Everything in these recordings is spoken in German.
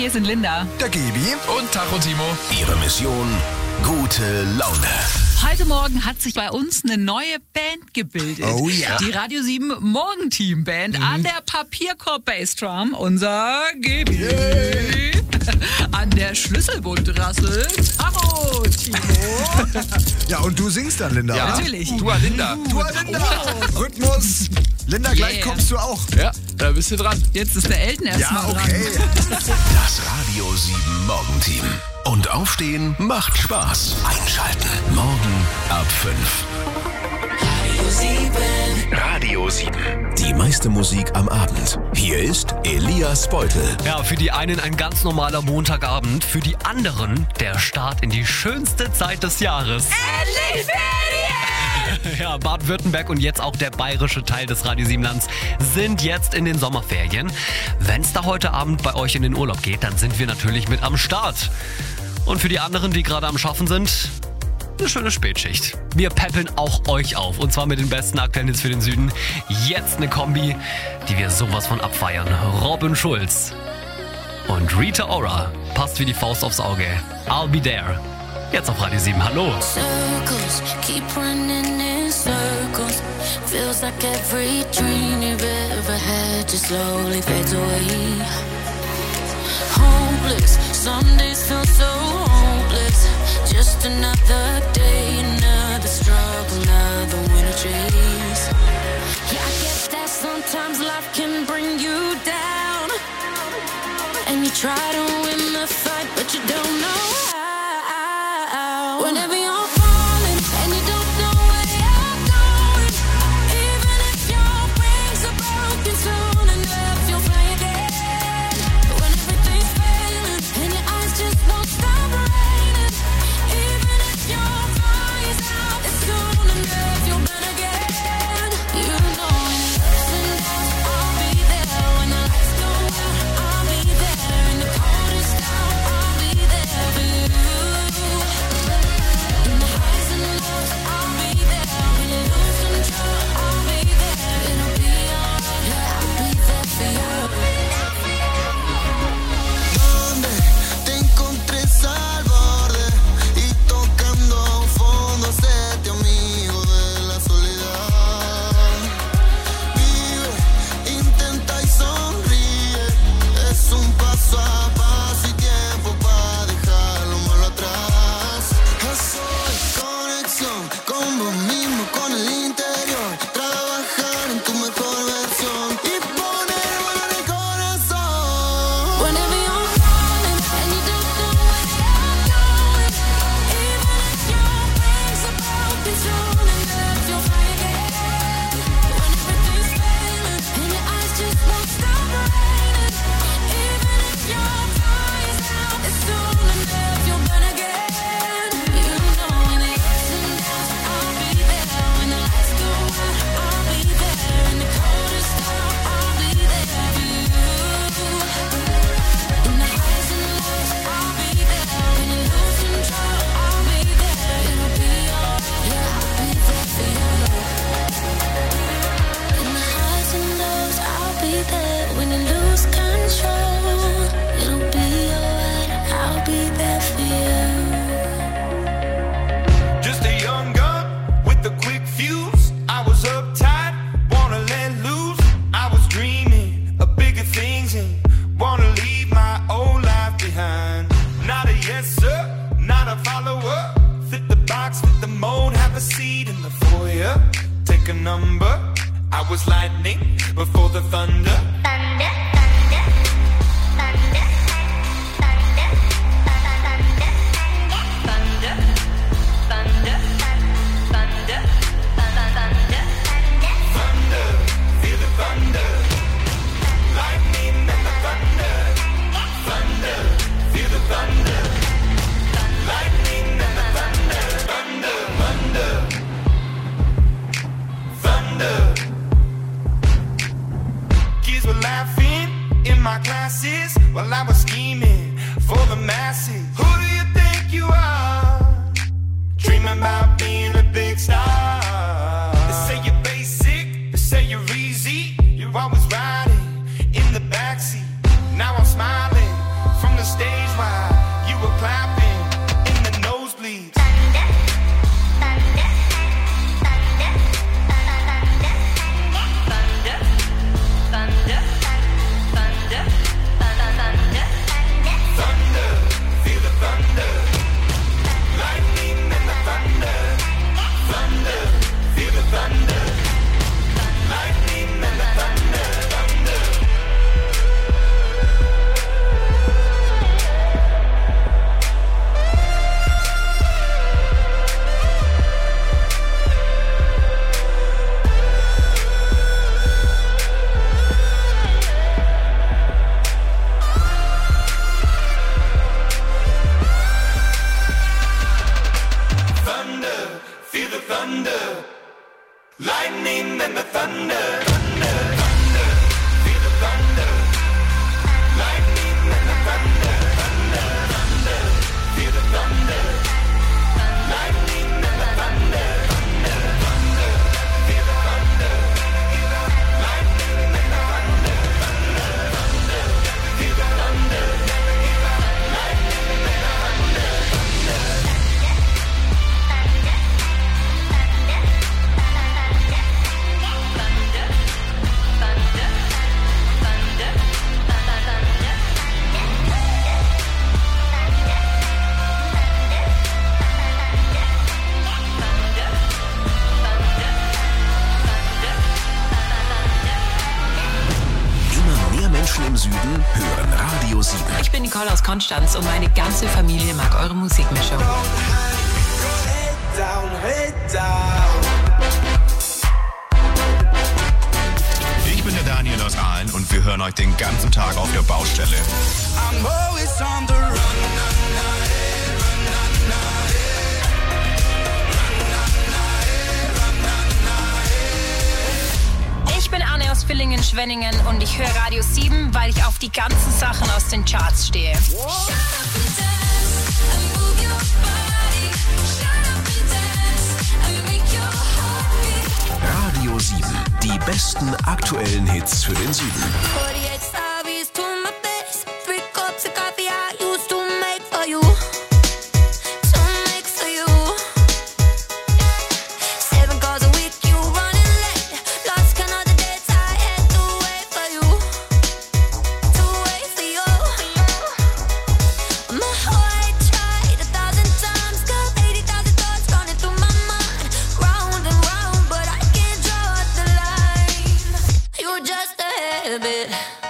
hier sind Linda. Der Gebi und Tacho Timo. Ihre Mission: gute Laune. Heute Morgen hat sich bei uns eine neue Band gebildet. Oh ja. Die Radio 7 Morgenteam-Band. An der Papierkorb-Bassdrum unser Gebi. An der Schlüsselbundrassel Tacho Timo. Ja, und du singst dann, Linda, Ja, oder? Natürlich. Du, Linda. Rhythmus. Linda, gleich Yeah. kommst du auch. Ja, da bist du dran. Jetzt ist der Elton erstmal Ja, okay. Das Radio 7 Morgenteam. Und Aufstehen macht Spaß. Einschalten. Morgen ab 5. Radio 7. Die meiste Musik am Abend. Hier ist Elias Beutel. Ja, für die einen ein ganz normaler Montagabend, für die anderen der Start in die schönste Zeit des Jahres. Endlich Ferien! Ja, Baden-Württemberg und jetzt auch der bayerische Teil des Radio 7-Lands sind jetzt in den Sommerferien. Wenn es da heute Abend bei euch in den Urlaub geht, dann sind wir natürlich mit am Start. Und für die anderen, die gerade am Schaffen sind, eine schöne Spätschicht. Wir peppeln auch euch auf und zwar mit den besten aktuellen Hits für den Süden. Jetzt eine Kombi, die wir sowas von abfeiern. Robin Schulz und Rita Ora. Passt wie die Faust aufs Auge. I'll be there. Jetzt auf Radio 7. Hallo. Circles keep running in circles. Feels like every dream you've ever had just slowly fades away. Hopeless, some days feel so hopeless. Just another day, another struggle, another winter chase. Yeah, I get that sometimes life can bring you down, and you try to win the fight, but you don't know how. Whenever you're falling and you don't know where you're going, even if your wings are broken soon enough, you'll fly again. When everything's failing and your eyes just won't stop raining, even if your fire's out, it's soon enough, you'll burn again. You know when ups and downs, I'll be there. When the lights go out, I'll be there. In the coldest hour, I'll be there for you. In the highs and lows, I'll be there. When you lose control, I'll be there. It'll be alright, yeah, I'll be there for you. Donde te encontres al borde y tocando fondo, séte amigo de la soledad. Vive, intenta y sonríe. Es un paso a paso y tiempo para dejar lo malo atrás. Eso es conexión con vos mismo, con el interior. Trabajar en tu mejor versión y poner valor en el corazón. Whenever you're falling and you don't know where you're going, even if your wings are broken soon enough, you'll fly again. When everything's failing and your eyes just won't stop raining, even if your fire's out, it's soon enough, you'll burn again. You know when the ups and downs, I'll be there. When the lights go out, I'll be there. In the coldest hour, I'll be there for you. In the highs and lows, I'll be there. When you lose control, I'll be there. It'll be alright, yeah, I'll be there for you. In the highs and lows, I'll be there. When you lose control, it'll be alright, I'll be there for you. Just a young gun with a quick fuse. I was uptight, wanna let loose. I was dreaming of bigger things and wanna leave my old life behind. Not a yes sir, not a follower. Fit the box, fit the mold, have a seat in the foyer. Take a number. I was lightning before the thunder. Thunder, thunder, thunder, thunder, thunder, thunder, thunder, thunder, Thunder, feel the thunder. Lightning and the thunder. Thunder, feel the thunder. Lightning and the thunder. Thunder, thunder, thunder. Kids were laughing. while you were clapping in the nosebleeds. Lightning and the thunder, thunder, thunder, feel the thunder. Lightning and the thunder, thunder, thunder, feel the thunder. Lightning and the thunder, thunder, thunder, feel the thunder. Lightning and the thunder, thunder, thunder, feel the thunder. Lightning and the thunder, thunder. Immer mehr Menschen im Süden hören Radio 7. Ich bin Nicole aus Konstanz und meine ganze Familie mag eure Musikmischung. Ich bin der Daniel aus Aalen und wir hören euch den ganzen Tag auf der Baustelle. I'm always on the run. Ich bin Anne aus Villingen-Schwenningen und ich höre Radio 7, weil ich auf die ganzen Sachen aus den Charts stehe. Radio 7. Die besten aktuellen Hits für den Süden. 48 Starbies to my face. 3 cups of coffee I used to make for you. To make for you. 7 calls a week, you running late. Lost count of the dates I had to wait for you. To wait for you. My heart tried 1,000 times. Got 80,000 thoughts running through my mind. Round and round, but I can't draw the line. You're just a habit.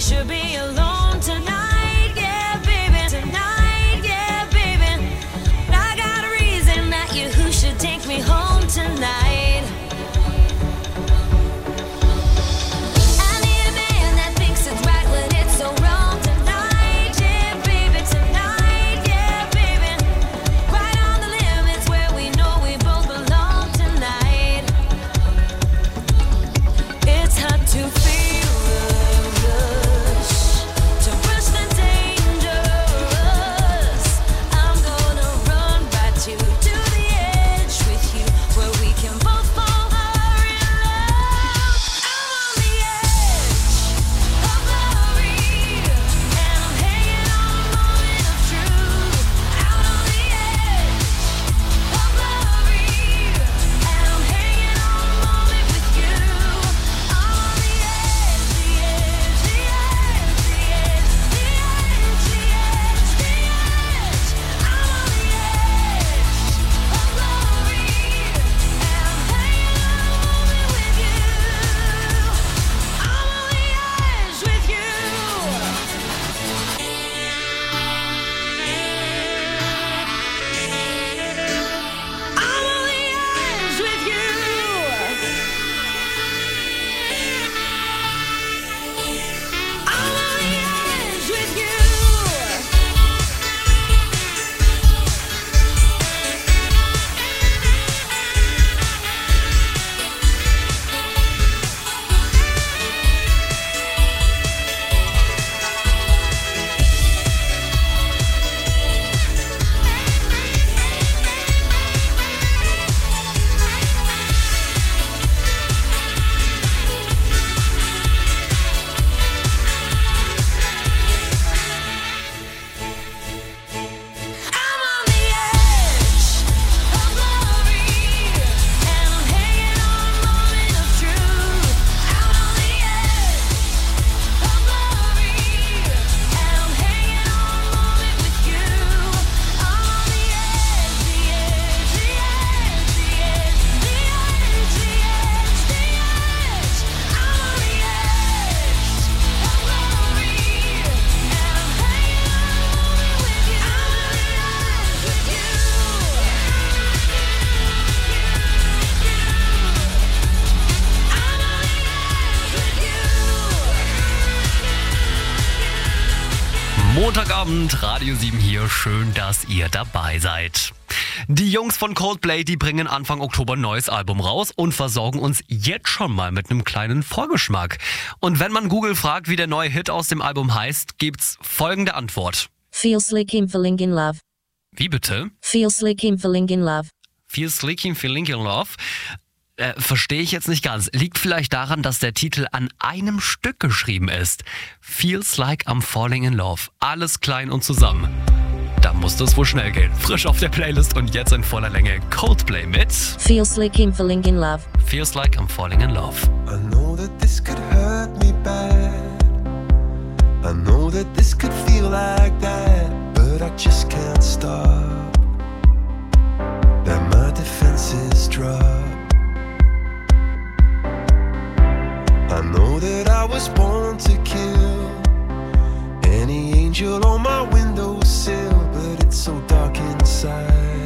should be alone tonight, yeah, baby. Tonight, yeah, baby. I got a reason that you who should take me home tonight. I need a man that thinks it's right when it's so wrong tonight, yeah, baby. Tonight, yeah, baby. Right on the limits where we know we both belong tonight. It's hard to feel the rush, to rush the dangerous. I'm gonna run right to the edge with you, where we can both fall in love. I'm on the edge of glory, and I'm hanging on a moment of truth. Out on the edge of glory, and I'm hanging on a moment with you. I'm on the edge, the edge, the edge, the edge, the edge, the edge, the edge. I'm on the edge of glory, and I'm hanging on a moment with you. I'm on the edge with you. I'm on the edge with you. I'm on the edge with you. I'm on the edge of glory, and I'm hanging on a moment of truth. Out on the edge of glory, and I'm hanging on a moment with you. I'm on the edge, the edge, the edge, the edge, the edge, the edge, the edge. I'm on the edge of glory, and I'm hanging on a moment with you. I'm on the edge with you. I'm on the edge with you. Montagabend, Radio 7 hier. Schön, dass ihr dabei seid. Die Jungs von Coldplay, die bringen Anfang Oktober ein neues Album raus und versorgen uns jetzt schon mal mit einem kleinen Vorgeschmack. Und wenn man Google fragt, wie der neue Hit aus dem Album heißt, gibt's folgende Antwort. Feel slick in falling in love. Wie bitte? Feel slick in falling in love. Feel Slick, Feeling in Love. Verstehe ich jetzt nicht ganz. Liegt vielleicht daran, dass der Titel an einem Stück geschrieben ist. Feels like I'm falling in love. Alles klein und zusammen. Da muss das wohl schnell gehen. Frisch auf der Playlist und jetzt in voller Länge Coldplay mit Feel slick in falling in love. Feels like I'm falling in love. I know that this could hurt me bad. I know that this could feel like that, but I just can't stop. That my defenses drop. I know that I was born to kill any angel on my windowsill, but it's so dark inside.